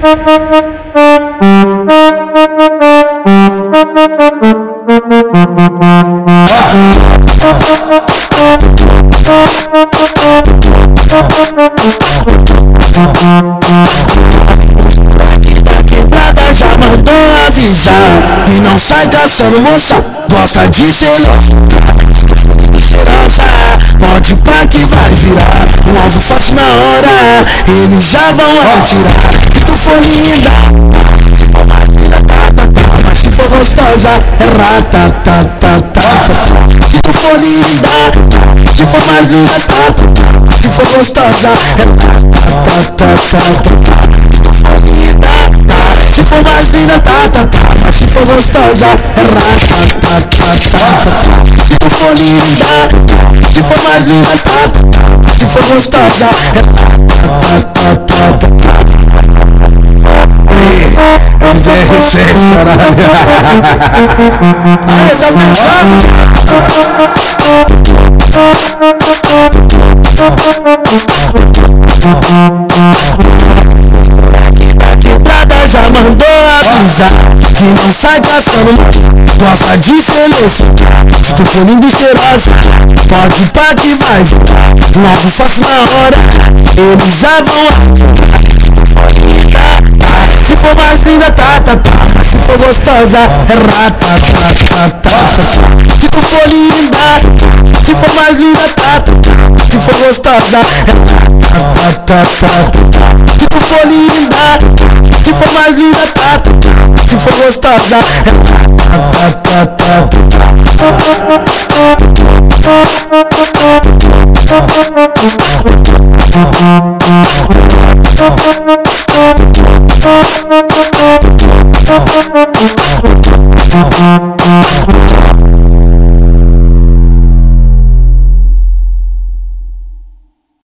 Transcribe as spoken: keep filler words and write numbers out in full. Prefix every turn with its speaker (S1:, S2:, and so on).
S1: Já mandou avisar e não sai caçando moça, gosta de ser cheirosa. Pode pá que vai virar um alvo fácil na hora, eles já vão atirar. Se tu for linda, se for mais linda, tá, tá, tá. Mas se for gostosa, é rata, tá, tá, tá. Se tu for linda, se for mais linda, tá, tá, tá. Se for gostosa, é rata, tá, tá, tá. Se for mais linda, tá, tá, tá. Mas se for gostosa, é rata, tá, tá, tá, tá. Se tu for linda, se for mais linda, tá, tá, tá. Se for gostosa, é rata, tá, tá, tá, tá. É o D R sete, caralho. Ai, tá pensando? Já mandou avisar que não sai caçando, gosta de selecionar. Se tu for linda e cheirosa, pode pá que vai virar um alvo fácil na hora, eles já vão atirar. Se for mais linda, tá, tá, tá. Mas se for gostosa, é rata, tá, tá, tá. Se tu for linda, se for mais linda, tá, tá, tá. Se for gostosa, é rata, tá, tá, tá. Se tu for linda, se for mais linda, tá, tá, tá. Se for gostosa, é rata, tá, tá, tá. Oh,